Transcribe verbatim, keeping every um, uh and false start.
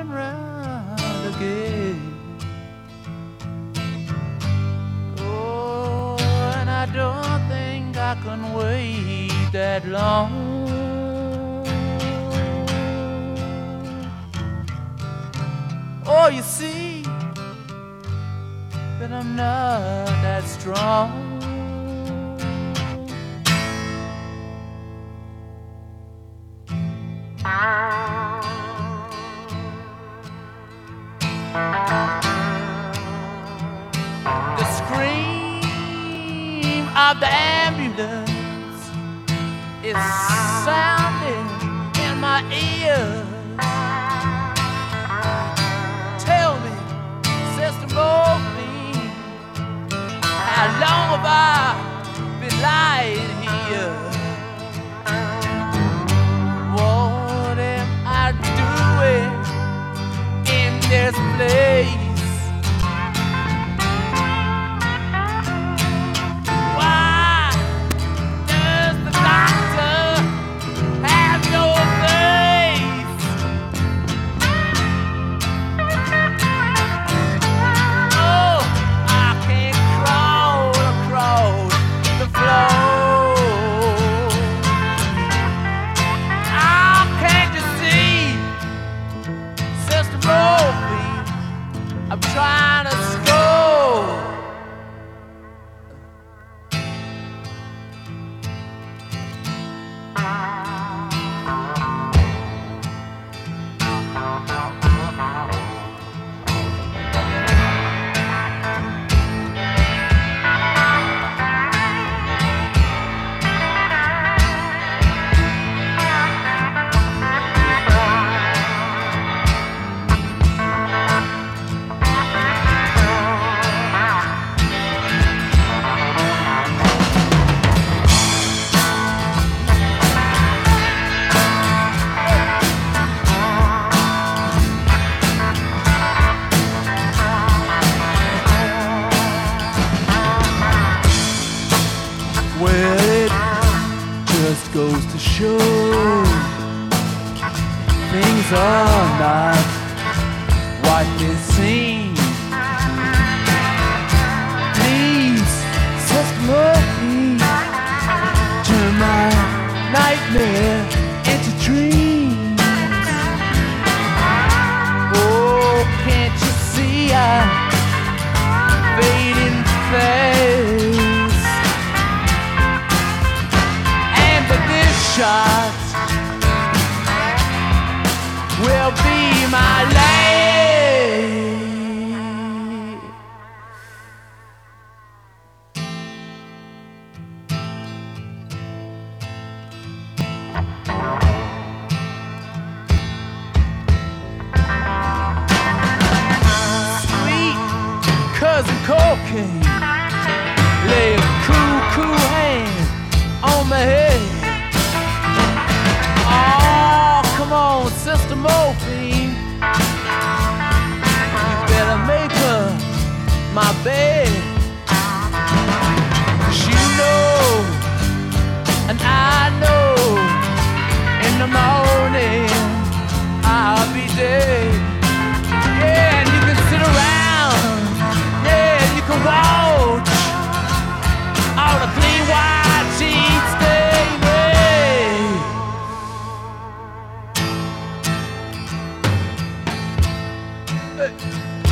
and round again. Oh, and I don't think I can wait that long. Oh, you see that I'm not that strong. The scream of the ambulance is sounding in my ear. Tell me, Sister Morphine, how long have I been lying here? What am I doing in this place? I'm trying to score. Well, it just goes to show things are not what they seem. Please, Sister Morphine, turn my nightmare into dreams. Oh, can't you see I'm fading fast? Shot will be my last. Sweet cousin cocaine, lay a cool, cool hand on my head. Come on, Sister Morphine, you better make her my bed. She knows, and I know, in the morning I'll be dead. Yeah, and you can sit around, yeah, and you can watch all the clean white sheets stay red. Hey.